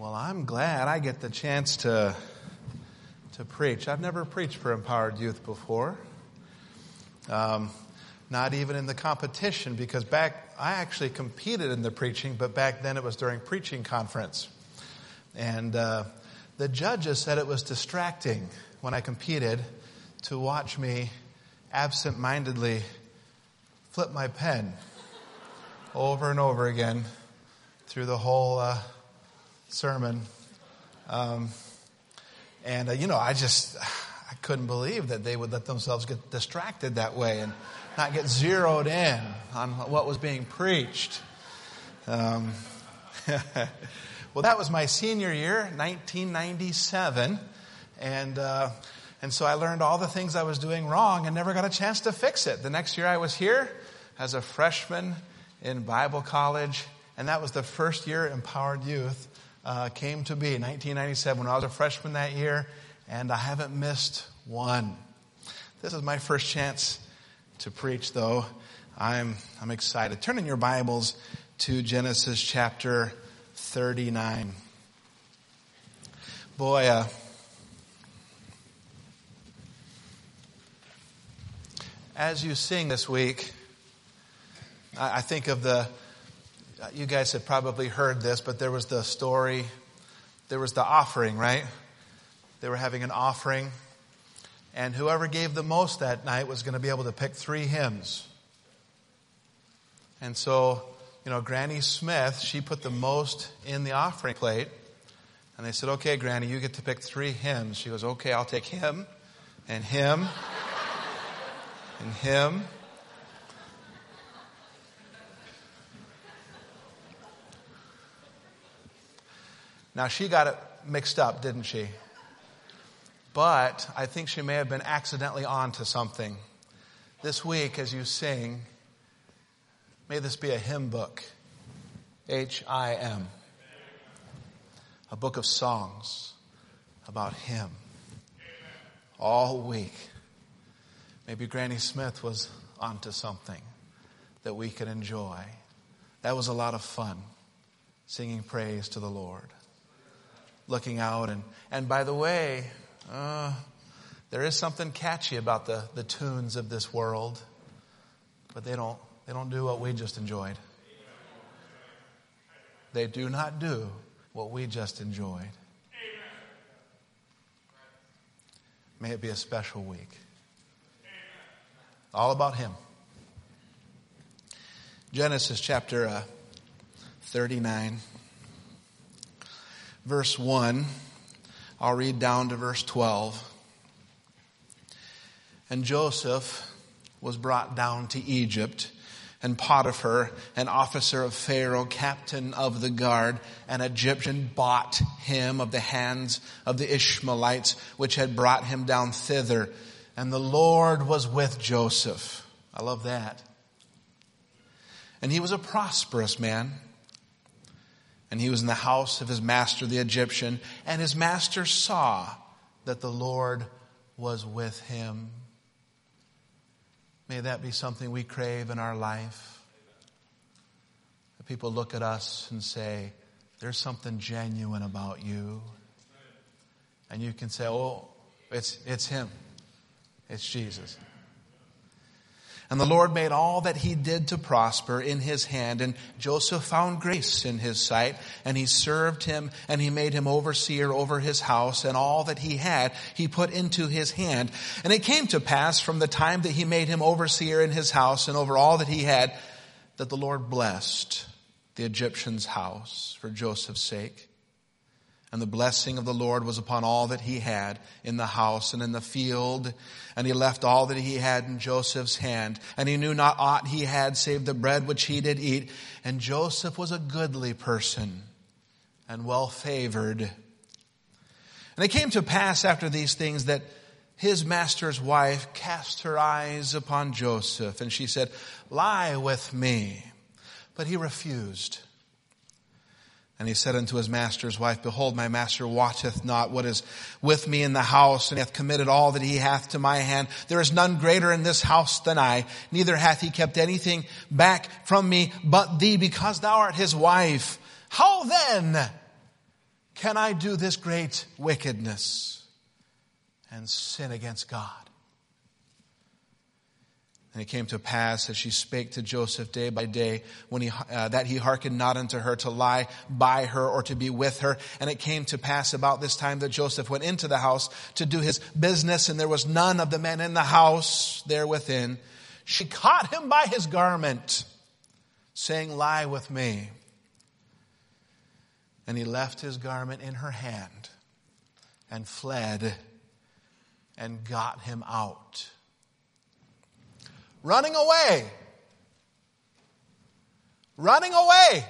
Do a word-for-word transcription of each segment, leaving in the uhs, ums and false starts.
Well, I'm glad I get the chance to to preach. I've never preached for Empowered Youth before. Um, not even in the competition, because back I actually competed in the preaching, but back then it was during preaching conference. And uh, the judges said it was distracting when I competed to watch me absent-mindedly flip my pen over and over again through the whole uh, sermon. Um, and, uh, you know, I just, I couldn't believe that they would let themselves get distracted that way and not get zeroed in on what was being preached. Um, well, that was my senior year, nineteen ninety-seven. And, uh, and so I learned all the things I was doing wrong and never got a chance to fix it. The next year I was here as a freshman in Bible college. And that was the first year Empowered Youth uh, came to be, nineteen ninety-seven, when I was a freshman that year. And I haven't missed one. This is my first chance to preach, though. I'm I'm excited. Turn in your Bibles to Genesis chapter thirty-nine. Boy, uh, as you sing this week, I, I think of the, you guys have probably heard this, but there was the story, there was the offering, right? They were having an offering, and whoever gave the most that night was going to be able to pick three hymns. And so, you know, Granny Smith, she put the most in the offering plate. And they said, okay, Granny, you get to pick three hymns. She goes, okay, I'll take him and him and him. Now, she got it mixed up, didn't she? But I think she may have been accidentally onto something. This week, as you sing, may this be a hymn book. H I M. A book of songs about Him. All week. Maybe Granny Smith was onto something that we could enjoy. That was a lot of fun. Singing praise to the Lord. Looking out and, and by the way, uh, there is something catchy about the, the tunes of this world. But they don't They don't do what we just enjoyed. They do not do what we just enjoyed. May it be a special week. All about Him. Genesis chapter uh, thirty-nine. Verse one. I'll read down to verse twelve. And Joseph was brought down to Egypt, and Potiphar, an officer of Pharaoh, captain of the guard, an Egyptian, bought him of the hands of the Ishmaelites, which had brought him down thither. And the Lord was with Joseph. I love that. And he was a prosperous man. And he was in the house of his master, the Egyptian. And his master saw that the Lord was with him. May that be something we crave in our life. That people look at us and say, there's something genuine about you. And you can say, oh, it's it's Him. It's Jesus. And the Lord made all that he did to prosper in his hand. And Joseph found grace in his sight. And he served him, and he made him overseer over his house. And all that he had, he put into his hand. And it came to pass from the time that he made him overseer in his house and over all that he had, that the Lord blessed the Egyptian's house for Joseph's sake. And the blessing of the Lord was upon all that he had in the house and in the field. And he left all that he had in Joseph's hand. And he knew not aught he had save the bread which he did eat. And Joseph was a goodly person and well favored. And it came to pass after these things that his master's wife cast her eyes upon Joseph. And she said, lie with me. But he refused. And he said unto his master's wife, behold, my master wotteth not what is with me in the house, and hath committed all that he hath to my hand. There is none greater in this house than I, neither hath he kept anything back from me but thee, because thou art his wife. How then can I do this great wickedness and sin against God? And it came to pass as she spake to Joseph day by day, when he uh, that he hearkened not unto her to lie by her or to be with her. And it came to pass about this time that Joseph went into the house to do his business, and there was none of the men in the house there within. She caught him by his garment, saying, Lie with me. And he left his garment in her hand and fled and got him out. Running away. Running away.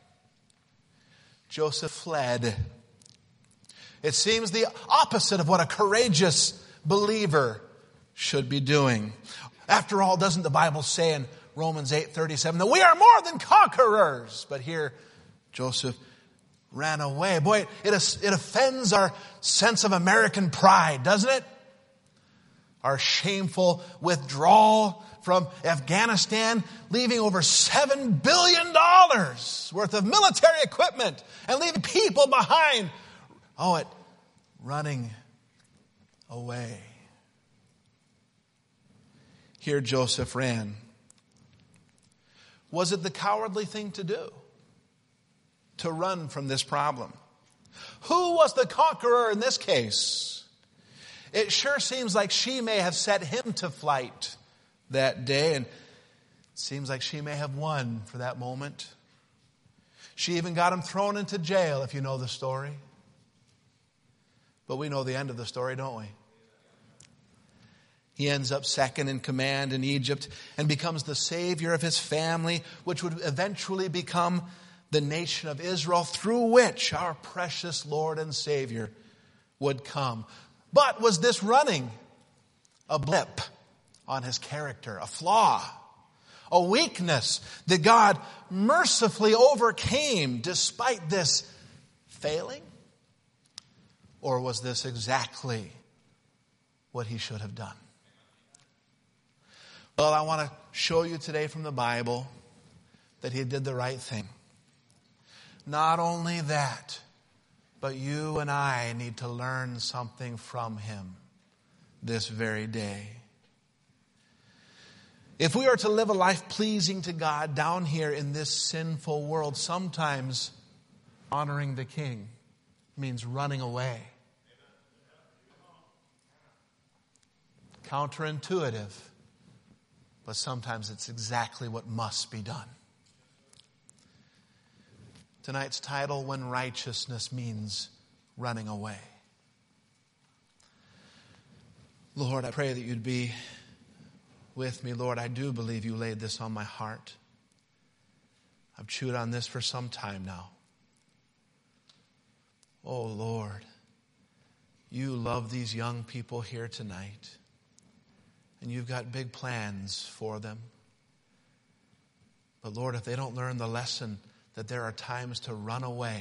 Joseph fled. It seems the opposite of what a courageous believer should be doing. After all, doesn't the Bible say in Romans eight thirty-seven that we are more than conquerors? But here, Joseph ran away. Boy, it, it offends our sense of American pride, doesn't it? Our shameful withdrawal from Afghanistan, leaving over seven billion dollars worth of military equipment and leaving people behind. Oh, it running away. Here Joseph ran. Was it the cowardly thing to do? To run from this problem? Who was the conqueror in this case? It sure seems like she may have set him to flight that day, and it seems like she may have won for that moment. She even got him thrown into jail, if you know the story. But we know the end of the story, don't we? He ends up second in command in Egypt and becomes the savior of his family, which would eventually become the nation of Israel, through which our precious Lord and Savior would come. But was this running a blip on his character, a flaw, a weakness that God mercifully overcame despite this failing? Or was this exactly what he should have done? Well, I want to show you today from the Bible that he did the right thing. Not only that, but you and I need to learn something from him this very day. If we are to live a life pleasing to God down here in this sinful world, sometimes honoring the King means running away. Counterintuitive, but sometimes it's exactly what must be done. Tonight's title, When Righteousness Means Running Away. Lord, I pray that you'd be with me. Lord, I do believe you laid this on my heart. I've chewed on this for some time now. Oh, Lord, you love these young people here tonight. And you've got big plans for them. But Lord, if they don't learn the lesson that there are times to run away,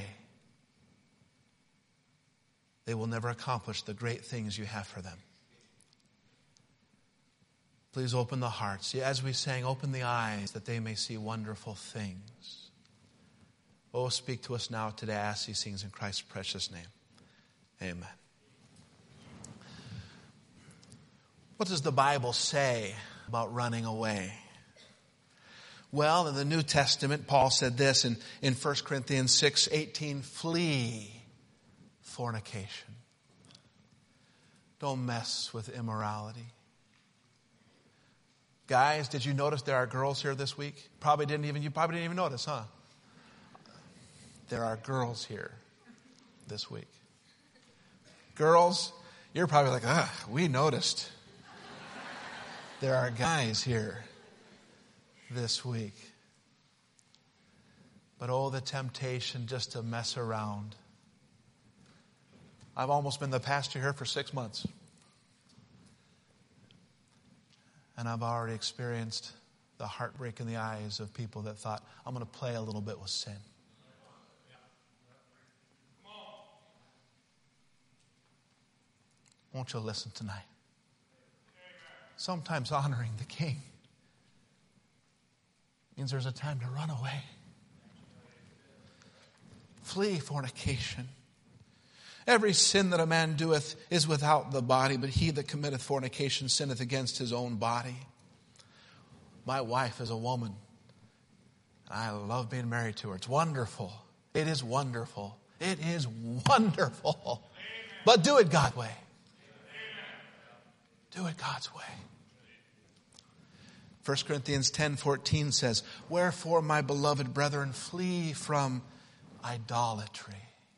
they will never accomplish the great things you have for them. Please open the hearts. As we sang, open the eyes that they may see wonderful things. Oh, speak to us now today. I ask these things in Christ's precious name. Amen. What does the Bible say about running away? Well, in the New Testament, Paul said this in, in First Corinthians six eighteen, flee fornication. Don't mess with immorality. Guys, did you notice there are girls here this week? Probably didn't even, you probably didn't even notice, huh? There are girls here this week. Girls, you're probably like, ah, we noticed. There are guys here this week. But oh, the temptation just to mess around. I've almost been the pastor here for six months. And I've already experienced the heartbreak in the eyes of people that thought, I'm going to play a little bit with sin. Won't you listen tonight? Sometimes honoring the King means there's a time to run away. Flee fornication. Every sin that a man doeth is without the body, but he that committeth fornication sinneth against his own body. My wife is a woman. I love being married to her. It's wonderful. It is wonderful. It is wonderful. But do it God's way. Do it God's way. First Corinthians ten fourteen says, wherefore, my beloved brethren, flee from idolatry.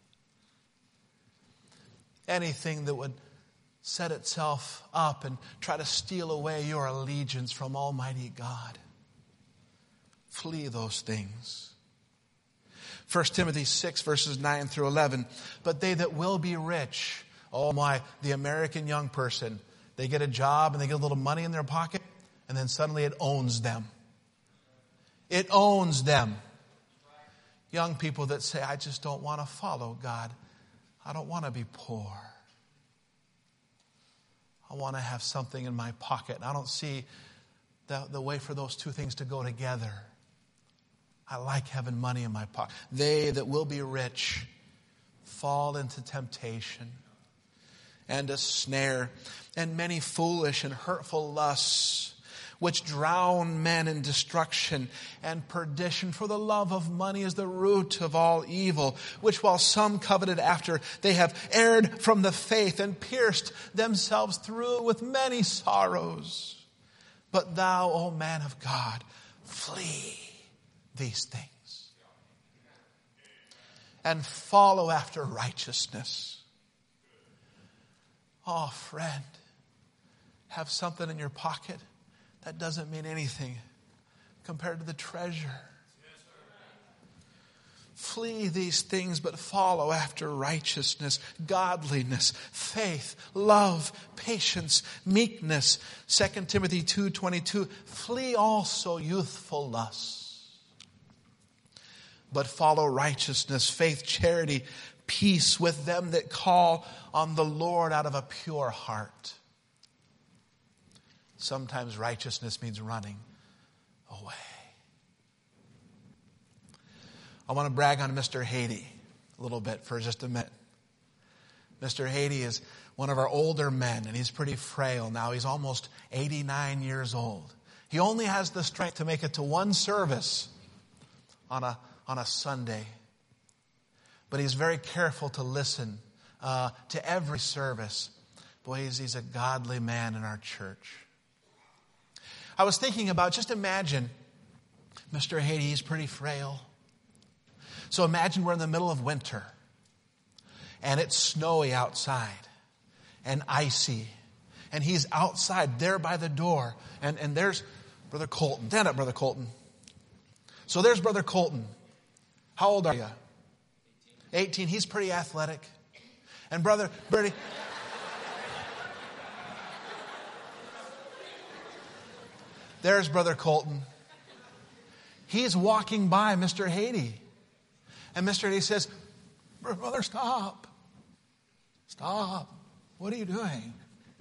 Anything that would set itself up and try to steal away your allegiance from Almighty God. Flee those things. First Timothy six verses nine through eleven. But they that will be rich, oh my, the American young person, they get a job and they get a little money in their pocket and then suddenly it owns them. It owns them. Young people that say, I just don't want to follow God. I don't want to be poor. I want to have something in my pocket. I don't see the, the way for those two things to go together. I like having money in my pocket. They that will be rich fall into temptation and a snare and many foolish and hurtful lusts, which drown men in destruction and perdition. For the love of money is the root of all evil, which while some coveted after, they have erred from the faith and pierced themselves through with many sorrows. But thou, O man of God, flee these things and follow after righteousness. Oh, friend, have something in your pocket. That doesn't mean anything compared to the treasure. Flee these things, but follow after righteousness, godliness, faith, love, patience, meekness. Second Timothy two twenty-two. Flee also youthful lusts, but follow righteousness, faith, charity, peace with them that call on the Lord out of a pure heart. Sometimes righteousness means running away. I want to brag on Mister Haiti a little bit for just a minute. Mister Haiti is one of our older men, and he's pretty frail now. He's almost eighty-nine years old. He only has the strength to make it to one service on a, on a Sunday. But he's very careful to listen uh, to every service. Boy, he's, he's a godly man in our church. I was thinking about, just imagine, Mister Haiti, he's pretty frail. So imagine we're in the middle of winter, and it's snowy outside, and icy, and he's outside there by the door, and, and there's Brother Colton. Stand up, Brother Colton. So there's Brother Colton. How old are you? eighteen. He's pretty athletic. And Brother Bertie... There's Brother Colton. He's walking by Mister Haiti. And Mister Haiti says, Brother, stop. Stop. What are you doing?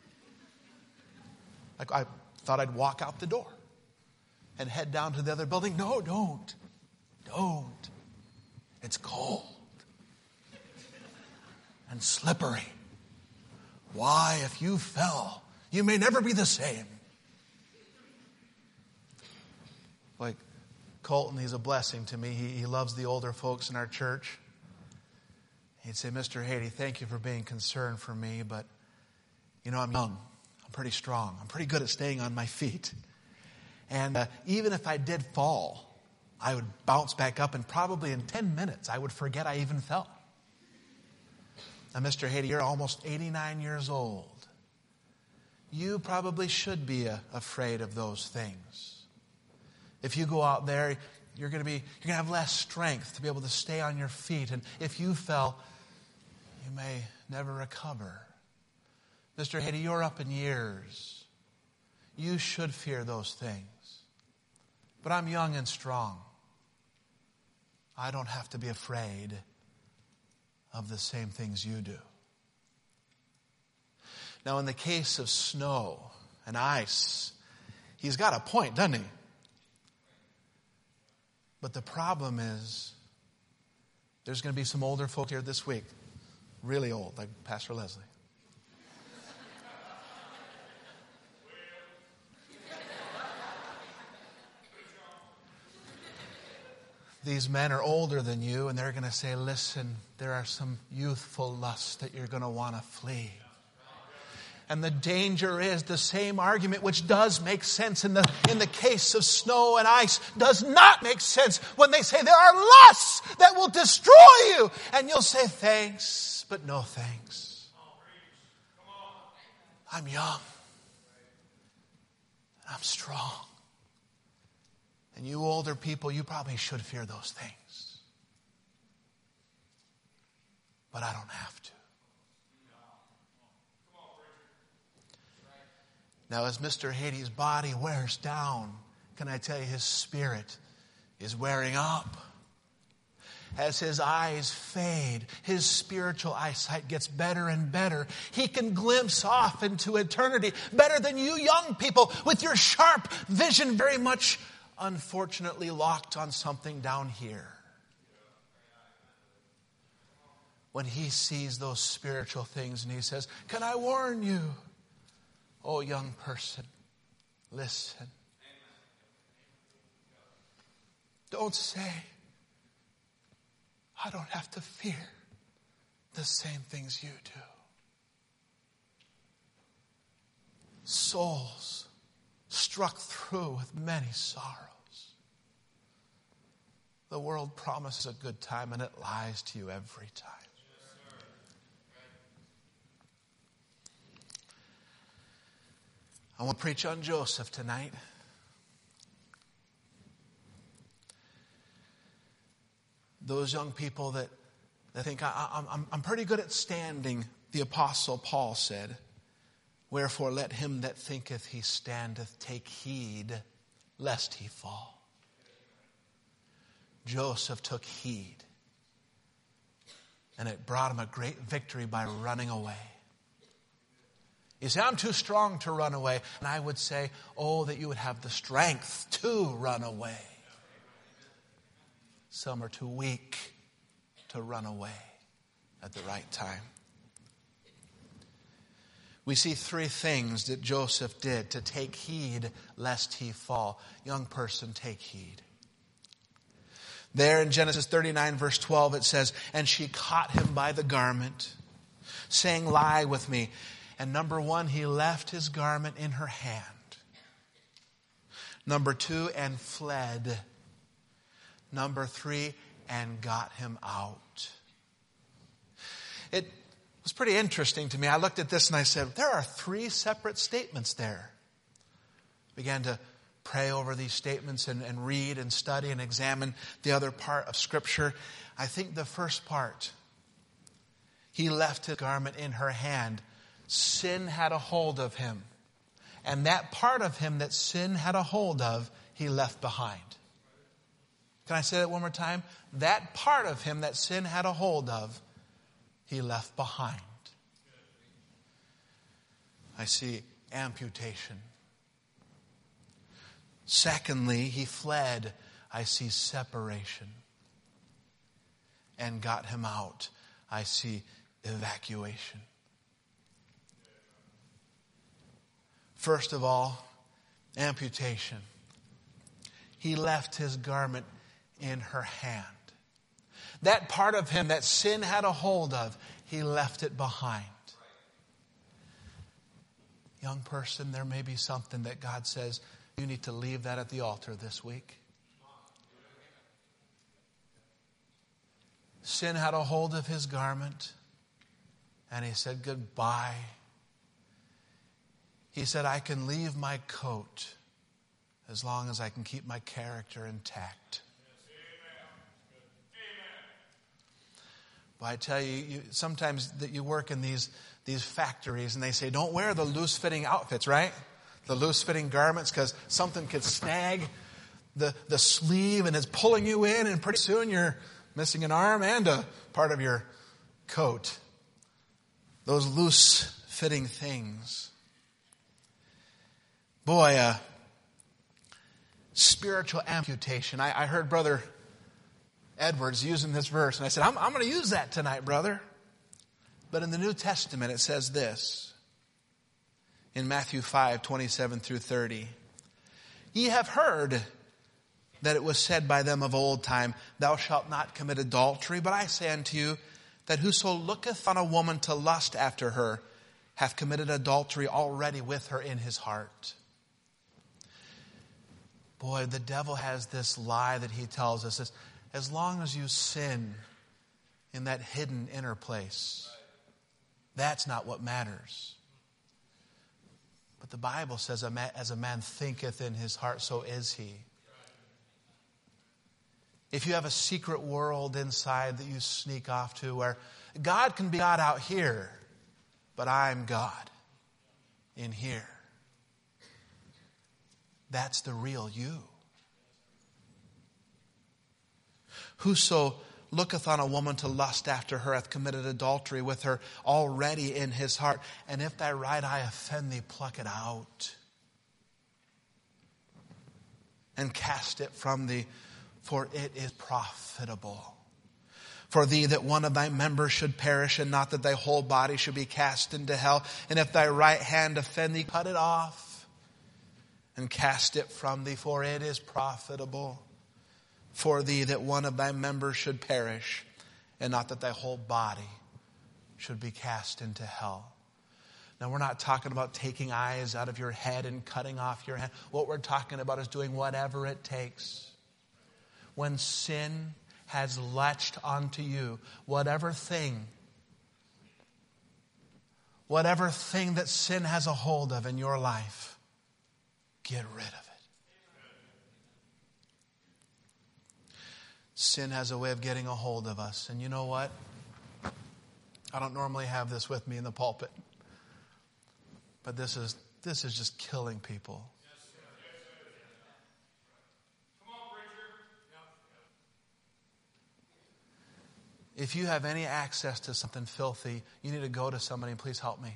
Like, I thought I'd walk out the door and head down to the other building. No, don't. Don't. It's cold and slippery. Why, if you fell, you may never be the same. Like Colton, he's a blessing to me. He, he loves the older folks in our church. He'd say, Mister Haiti, thank you for being concerned for me, but, you know, I'm young. I'm pretty strong. I'm pretty good at staying on my feet. And uh, even if I did fall, I would bounce back up, and probably in ten minutes, I would forget I even fell. Now, Mister Haiti, you're almost eighty-nine years old. You probably should be uh, afraid of those things. If you go out there, you're going to be, you're going to have less strength to be able to stay on your feet. And if you fell, you may never recover. Mister Haiti, you're up in years. You should fear those things. But I'm young and strong. I don't have to be afraid of the same things you do. Now, in the case of snow and ice, he's got a point, doesn't he? But the problem is, there's going to be some older folk here this week. Really old, like Pastor Leslie. These men are older than you, and they're going to say, listen, there are some youthful lusts that you're going to want to flee. And the danger is the same argument, which does make sense in the, in the case of snow and ice, does not make sense when they say there are lusts that will destroy you. And you'll say, thanks, but no thanks. I'm young. I'm strong. And you older people, you probably should fear those things. But I don't have to. Now, as Mister Hady's body wears down, can I tell you his spirit is wearing up. As his eyes fade, his spiritual eyesight gets better and better. He can glimpse off into eternity better than you young people with your sharp vision very much, unfortunately, locked on something down here. When he sees those spiritual things and he says, can I warn you? Oh, young person, listen. Don't say, I don't have to fear the same things you do. Souls struck through with many sorrows. The world promises a good time and it lies to you every time. I want to preach on Joseph tonight. Those young people that, that think, I, I'm, I'm pretty good at standing, the Apostle Paul said, wherefore let him that thinketh he standeth take heed lest he fall. Joseph took heed. And it brought him a great victory by running away. You say, I'm too strong to run away. And I would say, oh, that you would have the strength to run away. Some are too weak to run away at the right time. We see three things that Joseph did to take heed lest he fall. Young person, take heed. There in Genesis thirty-nine verse twelve it says, and she caught him by the garment, saying, lie with me. And number one, he left his garment in her hand. Number two, and fled. Number three, and got him out. It was pretty interesting to me. I looked at this and I said, there are three separate statements there. Began to pray over these statements and, and read and study and examine the other part of Scripture. I think the first part, he left his garment in her hand. Sin had a hold of him. And that part of him that sin had a hold of, he left behind. Can I say that one more time? That part of him that sin had a hold of, he left behind. I see amputation. Secondly, he fled. I see separation. And got him out. I see evacuation. First of all, amputation. He left his garment in her hand. That part of him that sin had a hold of, he left it behind. Young person, there may be something that God says, you need to leave that at the altar this week. Sin had a hold of his garment, and he said goodbye. He said, I can leave my coat as long as I can keep my character intact. But I tell you, you sometimes that you work in these, these factories and they say, don't wear the loose-fitting outfits, right? The loose-fitting garments, because something could snag the, the sleeve and it's pulling you in, and pretty soon you're missing an arm and a part of your coat. Those loose-fitting things. Boy, uh, spiritual amputation. I, I heard Brother Edwards using this verse, and I said, I'm, I'm going to use that tonight, brother. But in the New Testament it says this. In Matthew five, twenty-seven through thirty. Ye have heard that it was said by them of old time, thou shalt not commit adultery. But I say unto you, that whoso looketh on a woman to lust after her, hath committed adultery already with her in his heart. Boy, the devil has this lie that he tells us. Is, as long as you sin in that hidden inner place, that's not what matters. But the Bible says, as a man thinketh in his heart, so is he. If you have a secret world inside that you sneak off to, where God can be God out here, but I'm God in here. That's the real you. Whoso looketh on a woman to lust after her hath committed adultery with her already in his heart. And if thy right eye offend thee, pluck it out and cast it from thee, for it is profitable for thee that one of thy members should perish, and not that thy whole body should be cast into hell. And if thy right hand offend thee, cut it off and cast it from thee, for it is profitable for thee that one of thy members should perish, and not that thy whole body should be cast into hell. Now, we're not talking about taking eyes out of your head and cutting off your hand. What we're talking about is doing whatever it takes. When sin has latched onto you, whatever thing, whatever thing that sin has a hold of in your life, get rid of it. Sin has a way of getting a hold of us. And you know what? I don't normally have this with me in the pulpit. But this is this is just killing people. If you have any access to something filthy, you need to go to somebody and please help me.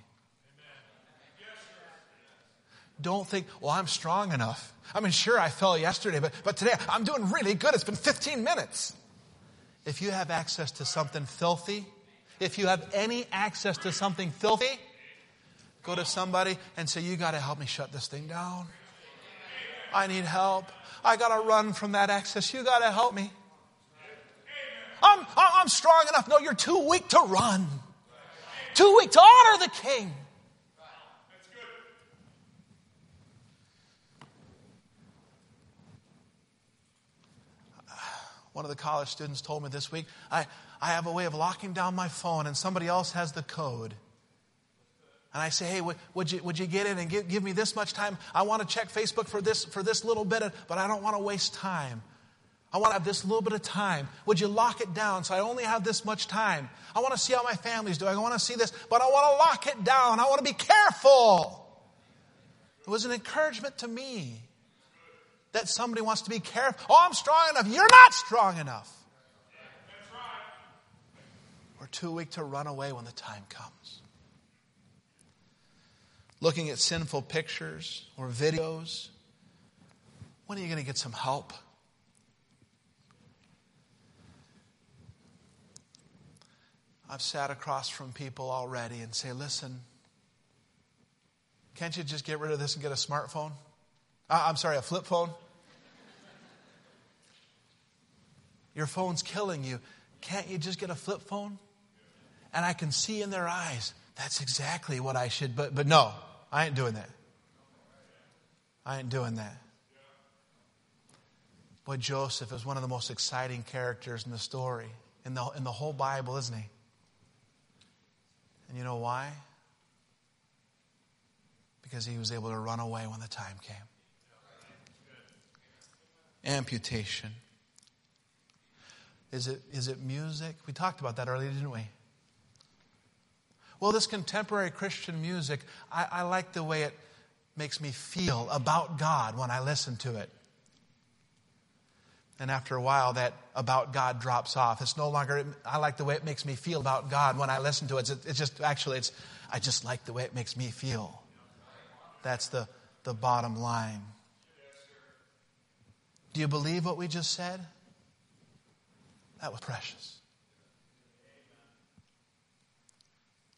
Don't think, well, I'm strong enough. I mean, sure, I fell yesterday, but, but today I'm doing really good. It's been fifteen minutes. If you have access to something filthy, if you have any access to something filthy, go to somebody and say, you got to help me shut this thing down. I need help. I got to run from that access. You got to help me. I'm, I'm strong enough. No, you're too weak to run. Too weak to honor the King. One of the college students told me this week, I, I have a way of locking down my phone and somebody else has the code. And I say, hey, would, would you would you get in and give, give me this much time? I want to check Facebook for this for this little bit, of, but I don't want to waste time. I want to have this little bit of time. Would you lock it down so I only have this much time? I want to see how my family's doing. I want to see this, but I want to lock it down. I want to be careful. It was an encouragement to me that somebody wants to be careful. Oh, I'm strong enough. You're not strong enough. We're too weak to run away when the time comes. Looking at sinful pictures or videos, when are you going to get some help? I've sat across from people already and say, listen, can't you just get rid of this and get a smartphone? Uh, I'm sorry, a flip phone? Your phone's killing you. Can't you just get a flip phone? And I can see in their eyes, that's exactly what I should, but but no, I ain't doing that. I ain't doing that. Boy, Joseph is one of the most exciting characters in the story, in the, in the whole Bible, isn't he? And you know why? Because he was able to run away when the time came. Amputation. Is it, is it music? We talked about that earlier, didn't we? Well, this contemporary Christian music, I, I like the way it makes me feel about God when I listen to it. And after a while, that about God drops off. It's no longer, I like the way it makes me feel about God when I listen to it. It's, it's just, actually, it's, I just like the way it makes me feel. That's the, the bottom line. Do you believe what we just said? That was precious.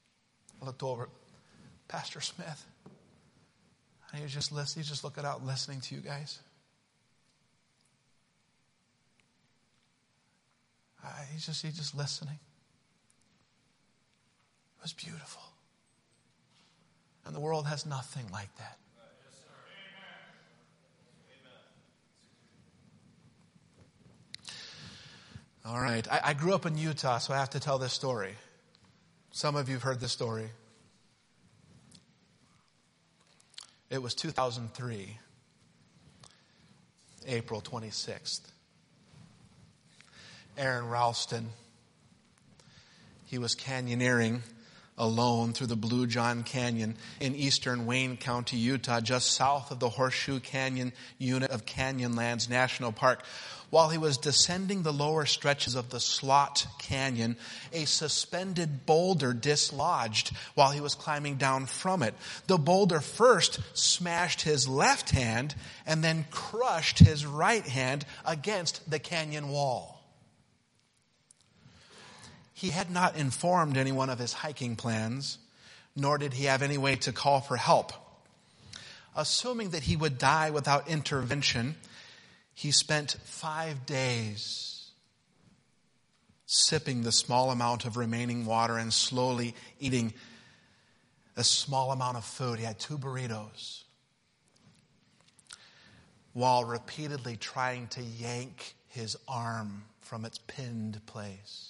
I looked over, Pastor Smith. And he was just listening, he's just looking out and listening to you guys. Uh, he's just he's just listening. It was beautiful. And the world has nothing like that. All right. I, I grew up in Utah, so I have to tell this story. Some of you have heard this story. It was two thousand three, April twenty-sixth. Aaron Ralston, he was canyoneering alone through the Blue John Canyon in eastern Wayne County, Utah, just south of the Horseshoe Canyon unit of Canyonlands National Park. While he was descending the lower stretches of the Slot Canyon, a suspended boulder dislodged while he was climbing down from it. The boulder first smashed his left hand and then crushed his right hand against the canyon wall. He had not informed anyone of his hiking plans, nor did he have any way to call for help. Assuming that he would die without intervention, he spent five days sipping the small amount of remaining water and slowly eating a small amount of food. He had two burritos, while repeatedly trying to yank his arm from its pinned place.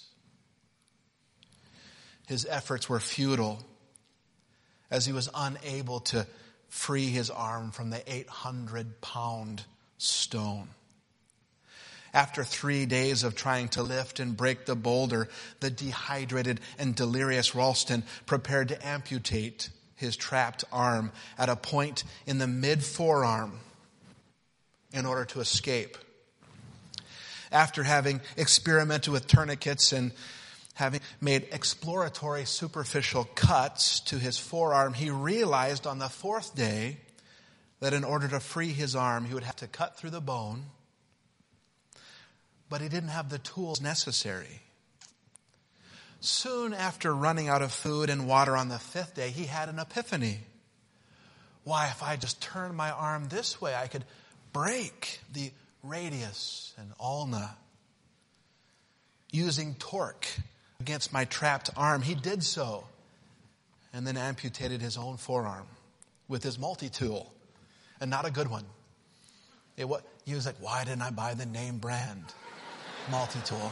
His efforts were futile as he was unable to free his arm from the eight hundred pound stone. After three days of trying to lift and break the boulder, the dehydrated and delirious Ralston prepared to amputate his trapped arm at a point in the mid-forearm in order to escape. After having experimented with tourniquets and having made exploratory superficial cuts to his forearm, he realized on the fourth day that in order to free his arm, he would have to cut through the bone, but he didn't have the tools necessary. Soon after running out of food and water on the fifth day, he had an epiphany. Why, if I just turn my arm this way, I could break the radius and ulna using torque against my trapped arm. He did so and then amputated his own forearm with his multi-tool, and not a good one. It, what, he was like, why didn't I buy the name brand multi-tool?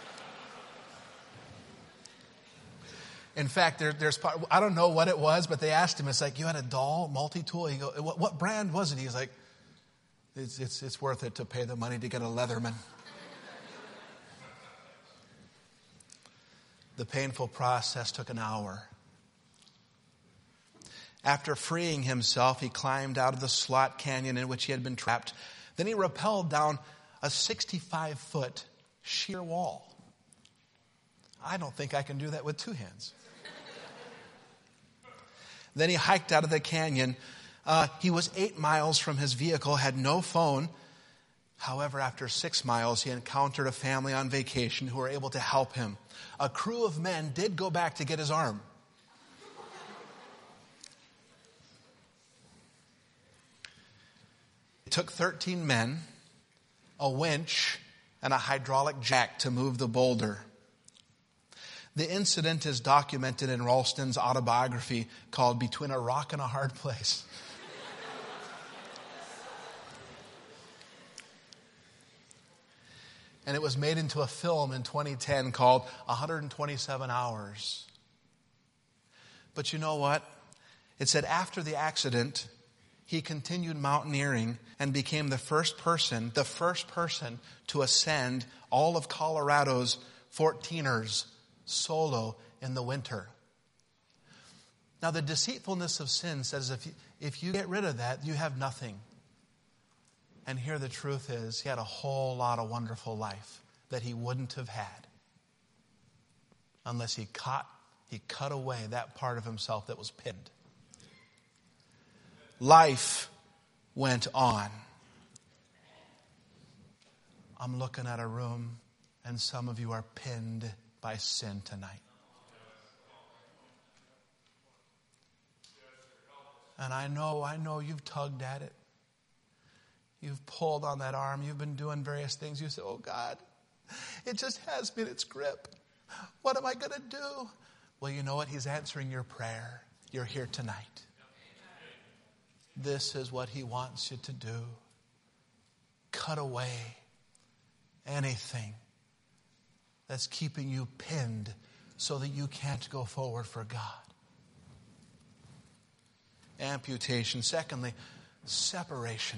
In fact, there, there's part, I don't know what it was, but they asked him, it's like, you had a Dahl multi-tool? He go, what, what brand was it? He's like, it's, it's, it's worth it to pay the money to get a Leatherman. The painful process took an hour. After freeing himself, he climbed out of the Slot Canyon in which he had been trapped. Then he rappelled down a sixty-five foot sheer wall. I don't think I can do that with two hands. Then he hiked out of the canyon. Uh, he was eight miles from his vehicle, had no phone. However, after six miles, he encountered a family on vacation who were able to help him. A crew of men did go back to get his arm. It took thirteen men, a winch, and a hydraulic jack to move the boulder. The incident is documented in Ralston's autobiography called Between a Rock and a Hard Place. And it was made into a film in twenty ten called one hundred twenty-seven hours. But you know what? It said after the accident, he continued mountaineering and became the first person, the first person to ascend all of Colorado's fourteeners solo in the winter. Now, the deceitfulness of sin says if you, if you get rid of that, you have nothing. And here the truth is, he had a whole lot of wonderful life that he wouldn't have had unless he cut, he cut away that part of himself that was pinned. Life went on. I'm looking at a room, and some of you are pinned by sin tonight. And I know, I know you've tugged at it. You've pulled on that arm. You've been doing various things. You say, oh God, it just has me in its grip. What am I going to do? Well, you know what? He's answering your prayer. You're here tonight. This is what he wants you to do. Cut away anything that's keeping you pinned so that you can't go forward for God. Amputation. Secondly, separation.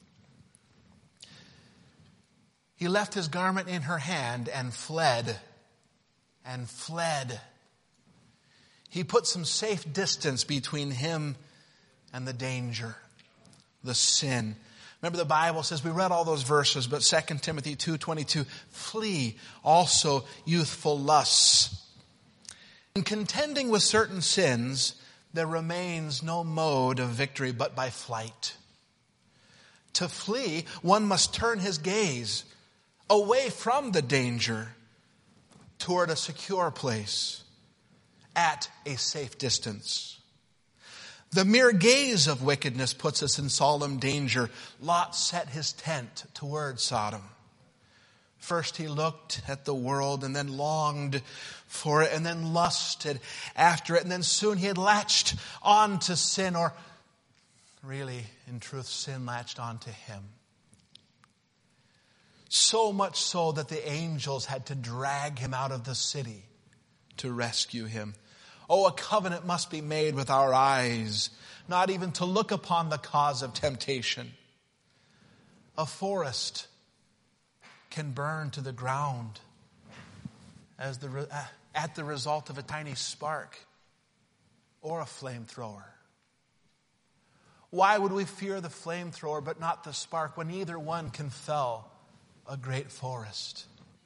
He left his garment in her hand and fled. And fled. He put some safe distance between him and the danger, the sin. Remember the Bible says, we read all those verses, but Second Timothy two twenty-two, flee also youthful lusts. In contending with certain sins, there remains no mode of victory but by flight. To flee, one must turn his gaze away from the danger toward a secure place at a safe distance. The mere gaze of wickedness puts us in solemn danger. Lot set his tent toward Sodom. First he looked at the world and then longed for it and then lusted after it. And then soon he had latched on to sin, or really, in truth, sin latched onto him. So much so that the angels had to drag him out of the city to rescue him. Oh, a covenant must be made with our eyes, not even to look upon the cause of temptation. A forest can burn to the ground as the, at the result of a tiny spark or a flamethrower. Why would we fear the flamethrower but not the spark when either one can fell a great forest?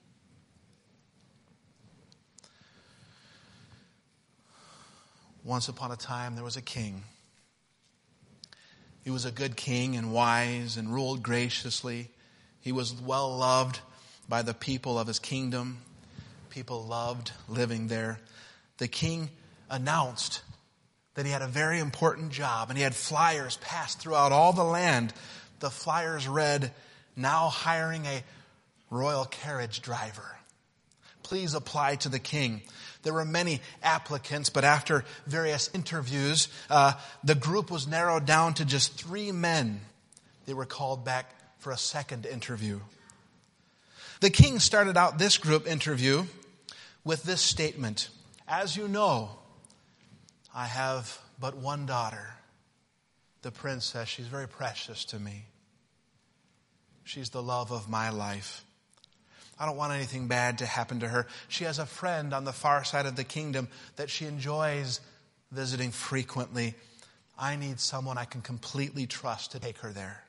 Once upon a time, there was a king. He was a good king and wise and ruled graciously. He was well loved by the people of his kingdom. People loved living there. The king announced that he had a very important job, and he had flyers passed throughout all the land. The flyers read, now hiring a royal carriage driver. Please apply to the king. There were many applicants, but after various interviews, uh, the group was narrowed down to just three men. They were called back for a second interview. The king started out this group interview with this statement. As you know, I have but one daughter, the princess. She's very precious to me. She's the love of my life. I don't want anything bad to happen to her. She has a friend on the far side of the kingdom that she enjoys visiting frequently. I need someone I can completely trust to take her there.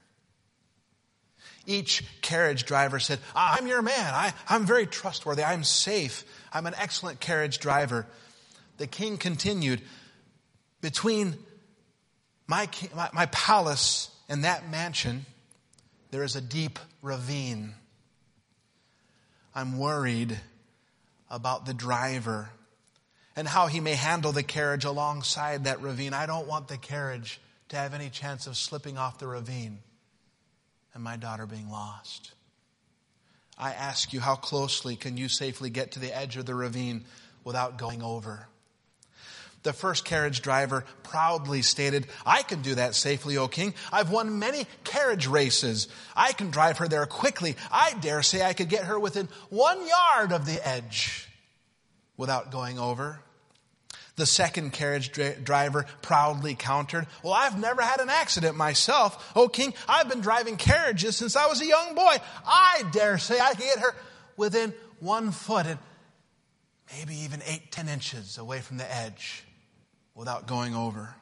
Each carriage driver said, I'm your man. I, I'm very trustworthy. I'm safe. I'm an excellent carriage driver. The king continued, between my, my, my palace and that mansion, there is a deep ravine. I'm worried about the driver and how he may handle the carriage alongside that ravine. I don't want the carriage to have any chance of slipping off the ravine and my daughter being lost. I ask you, how closely can you safely get to the edge of the ravine without going over? The first carriage driver proudly stated, I can do that safely, O king. I've won many carriage races. I can drive her there quickly. I dare say I could get her within one yard of the edge without going over. The second carriage dri- driver proudly countered, well, I've never had an accident myself. O king, I've been driving carriages since I was a young boy. I dare say I could get her within one foot and maybe even eight, ten inches away from the edge without going over.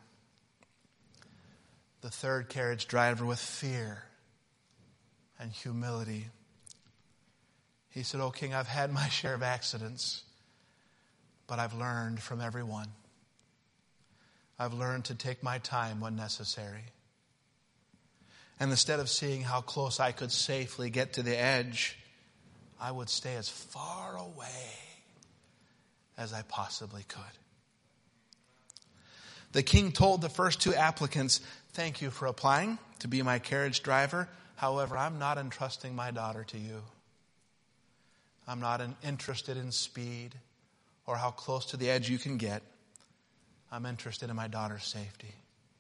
The third carriage driver, with fear and humility, he said, "O king, I've had my share of accidents, but I've learned from every one. I've learned to take my time when necessary. And instead of seeing how close I could safely get to the edge, I would stay as far away as I possibly could." The king told the first two applicants, "Thank you for applying to be my carriage driver. However, I'm not entrusting my daughter to you. I'm not in, interested in speed or how close to the edge you can get. I'm interested in my daughter's safety.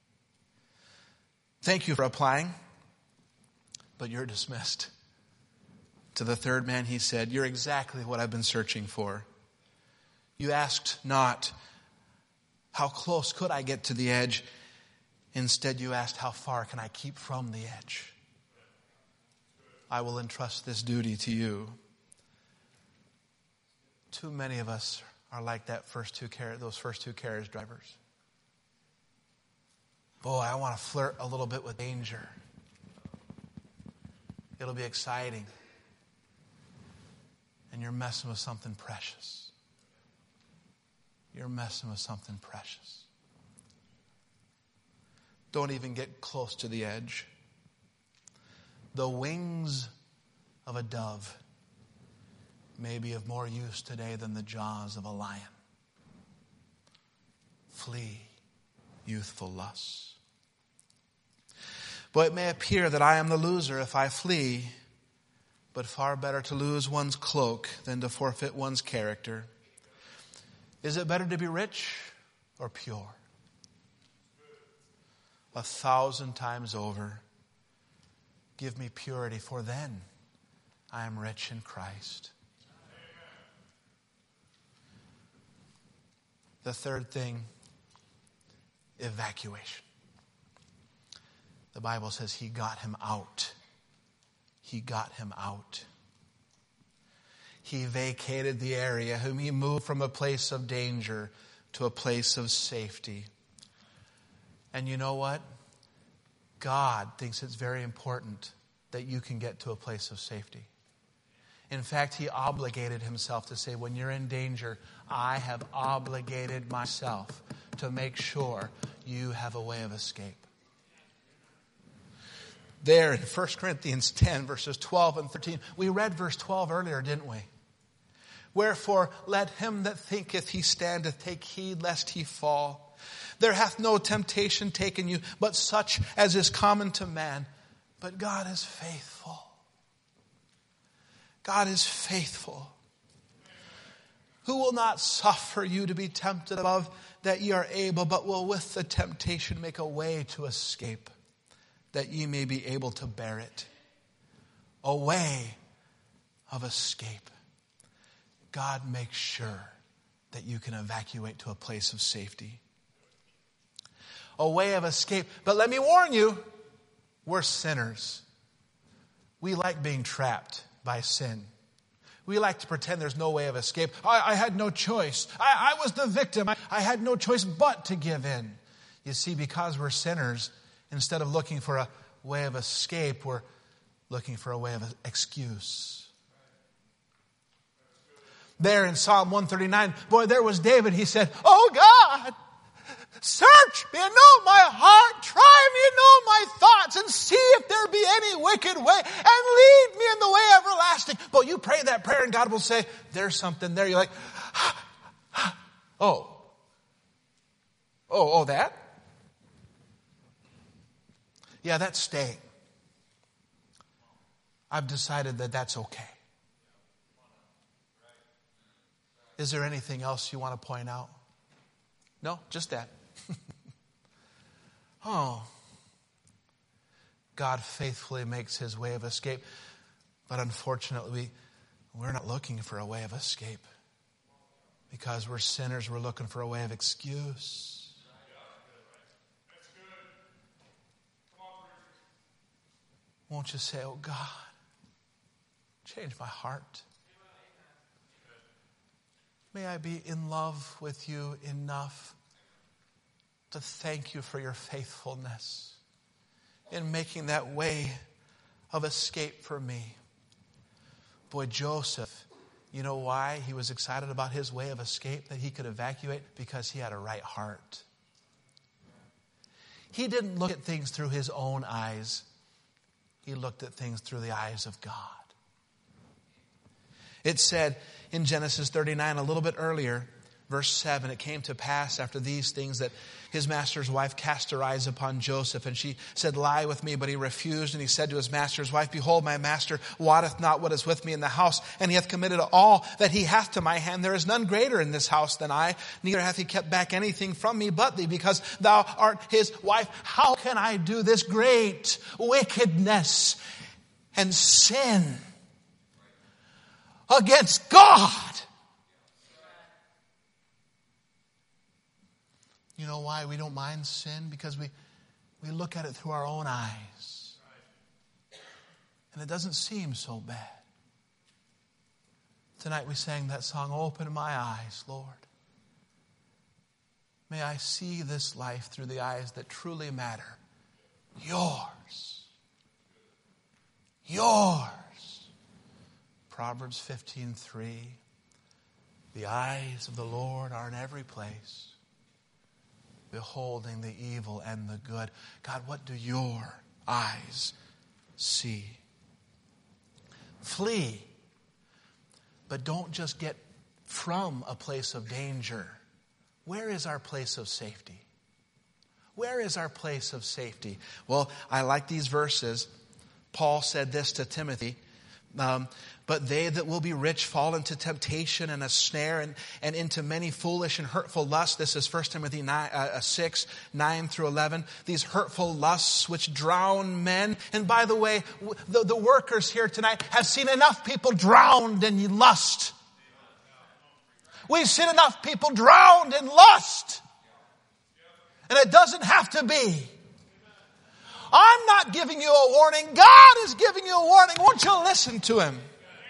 Thank you for applying, but you're dismissed." To the third man he said, "You're exactly what I've been searching for. You asked not, how close could I get to the edge? Instead, you asked, how far can I keep from the edge? I will entrust this duty to you." Too many of us are like that first two car- those first two carriage drivers. Boy, I want to flirt a little bit with danger. It'll be exciting. And you're messing with something precious. You're messing with something precious. Don't even get close to the edge. The wings of a dove may be of more use today than the jaws of a lion. Flee youthful lusts. But it may appear that I am the loser if I flee, but far better to lose one's cloak than to forfeit one's character. Is it better to be rich or pure? A thousand times over, give me purity, for then I am rich in Christ. The third thing, evacuation. The Bible says he got him out. He got him out. He vacated the area, whom he moved from a place of danger to a place of safety. And you know what? God thinks it's very important that you can get to a place of safety. In fact, he obligated himself to say, when you're in danger, I have obligated myself to make sure you have a way of escape. There in First Corinthians ten, verses twelve and thirteen, we read verse twelve earlier, didn't we? Wherefore, let him that thinketh he standeth take heed lest he fall. There hath no temptation taken you, but such as is common to man. But God is faithful. God is faithful, who will not suffer you to be tempted above that ye are able, but will with the temptation make a way to escape, that ye may be able to bear it. A way of escape. God makes sure that you can evacuate to a place of safety. A way of escape. But let me warn you, we're sinners. We like being trapped by sin. We like to pretend there's no way of escape. I, I had no choice. I, I was the victim. I, I had no choice but to give in. You see, because we're sinners, instead of looking for a way of escape, we're looking for a way of excuse. There in Psalm one thirty-nine, boy, there was David. He said, "Oh God, search me and know my heart. Try me and know my thoughts and see if there be any wicked way and lead me in the way everlasting." But you pray that prayer and God will say, there's something there. You're like, oh, oh, oh, that? Yeah, that's staying. I've decided that that's okay. Is there anything else you want to point out? No, just that. Oh, God faithfully makes his way of escape. But unfortunately, we're not looking for a way of escape. Because we're sinners, we're looking for a way of excuse. Won't you say, oh God, change my heart. May I be in love with you enough to thank you for your faithfulness in making that way of escape for me. Boy, Joseph, you know why he was excited about his way of escape, that he could evacuate? Because he had a right heart. He didn't look at things through his own eyes. He looked at things through the eyes of God. It said in Genesis thirty-nine, a little bit earlier, Verse seven, it came to pass after these things that his master's wife cast her eyes upon Joseph, and she said, lie with me. But he refused, and he said to his master's wife, behold, my master wotteth not what is with me in the house, and he hath committed all that he hath to my hand. There is none greater in this house than I, neither hath he kept back anything from me but thee, because thou art his wife. How can I do this great wickedness and sin against God? You know why we don't mind sin? Because we, we look at it through our own eyes. And it doesn't seem so bad. Tonight we sang that song, Open My Eyes, Lord. May I see this life through the eyes that truly matter. Yours. Yours. Proverbs fifteen three. The eyes of the Lord are in every place, beholding the evil and the good. God, what do your eyes see? Flee. But don't just get from a place of danger. Where is our place of safety? Where is our place of safety? Well, I like these verses. Paul said this to Timothy. Um, but they that will be rich fall into temptation and a snare and, and into many foolish and hurtful lusts. This is First Timothy nine, uh, six, nine through eleven. These hurtful lusts which drown men. And by the way, the, the workers here tonight have seen enough people drowned in lust. We've seen enough people drowned in lust. And it doesn't have to be. I'm not giving you a warning. God is giving you a warning. Won't you listen to Him?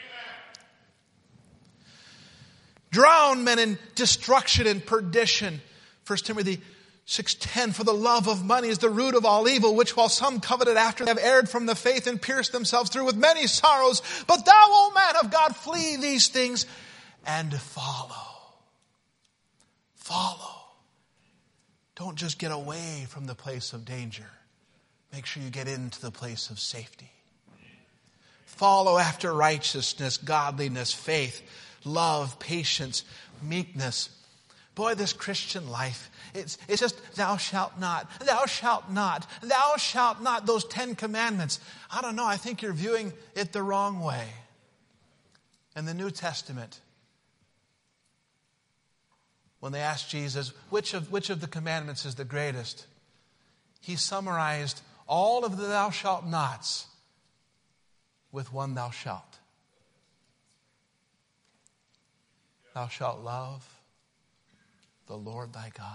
Drown men in destruction and perdition. First Timothy six ten, for the love of money is the root of all evil, which while some coveted after have erred from the faith and pierced themselves through with many sorrows. But thou, O man of God, flee these things and follow. Follow. Don't just get away from the place of danger. Make sure you get into the place of safety. Follow after righteousness, godliness, faith, love, patience, meekness. Boy, this Christian life, it's, it's just thou shalt not, thou shalt not, thou shalt not, those Ten Commandments. I don't know, I think you're viewing it the wrong way. In the New Testament, when they asked Jesus, which of, which of the commandments is the greatest? He summarized all of the thou shalt nots with one thou shalt. Thou shalt love the Lord thy God.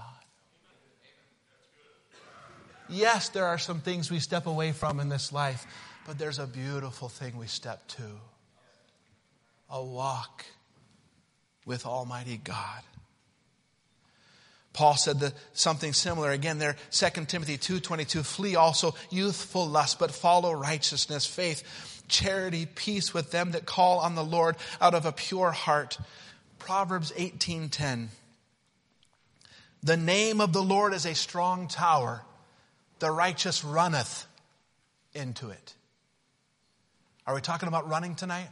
Yes, there are some things we step away from in this life, but there's a beautiful thing we step to. A walk with Almighty God. Paul said that something similar again there, Second Timothy two twenty-two, flee also youthful lust, but follow righteousness, faith, charity, peace with them that call on the Lord out of a pure heart. Proverbs eighteen ten. The name of the Lord is a strong tower. The righteous runneth into it. Are we talking about running tonight?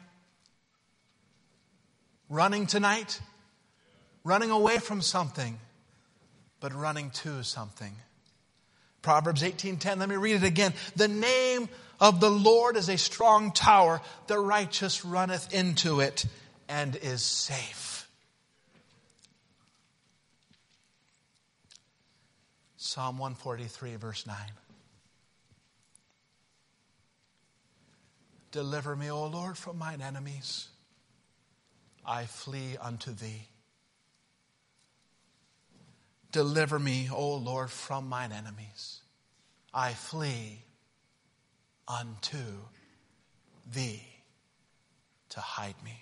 Running tonight? Running away from something, but running to something. Proverbs eighteen ten, let me read it again. The name of the Lord is a strong tower. The righteous runneth into it and is safe. Psalm one forty-three, verse nine. Deliver me, O Lord, from mine enemies. I flee unto thee. Deliver me, O Lord, from mine enemies. I flee unto thee to hide me.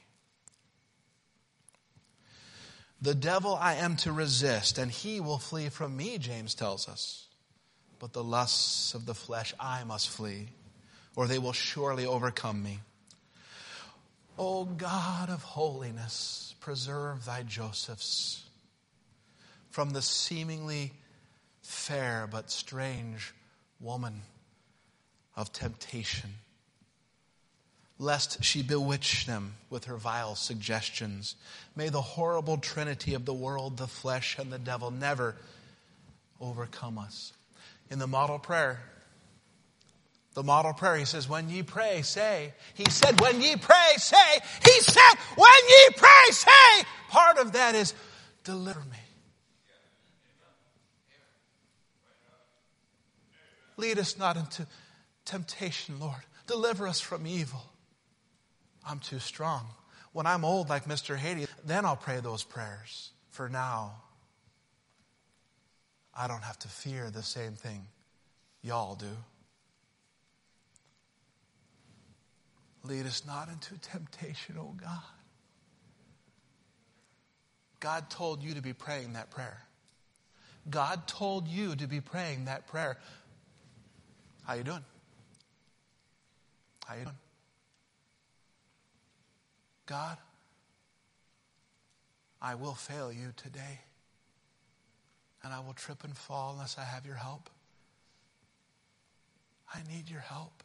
The devil I am to resist, and he will flee from me, James tells us. But the lusts of the flesh I must flee, or they will surely overcome me. O God of holiness, preserve thy Josephs from the seemingly fair but strange woman of temptation. lest she bewitch them with her vile suggestions. May the horrible trinity of the world, the flesh, and the devil never overcome us. In the model prayer, the model prayer, he says, when ye pray, say. He said, when ye pray, say. He said, when ye pray, say. Part of that is, deliver me. Lead us not into temptation, Lord. Deliver us from evil. I'm too strong. When I'm old like Mister Haiti, then I'll pray those prayers. For now, I don't have to fear the same thing y'all do. Lead us not into temptation, oh God. God told you to be praying that prayer. God told you to be praying that prayer. How you doing? How you doing? God, I will fail you today. And I will trip and fall unless I have your help. I need your help.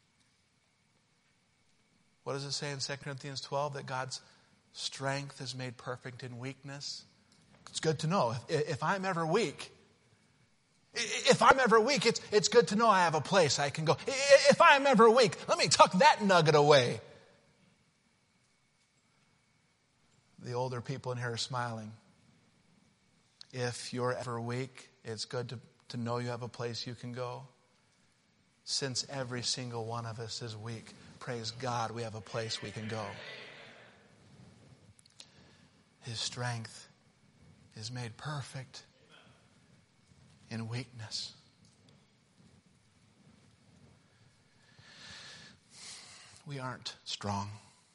What does it say in Second Corinthians twelve? That God's strength is made perfect in weakness. It's good to know. If, if I'm ever weak, if I'm ever weak, it's, it's good to know I have a place I can go. If I'm ever weak, let me tuck that nugget away. The older people in here are smiling. If you're ever weak, it's good to, to know you have a place you can go. Since every single one of us is weak, praise God, we have a place we can go. His strength is made perfect in weakness. We aren't strong.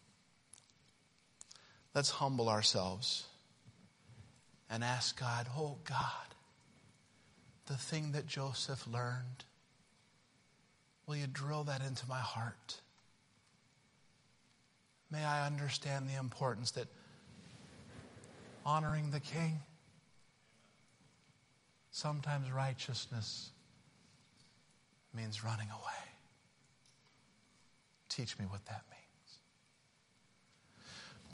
Let's humble ourselves and ask God, oh God, the thing that Joseph learned, will you drill that into my heart? May I understand the importance that honoring the King, sometimes righteousness means running away. Teach me what that means.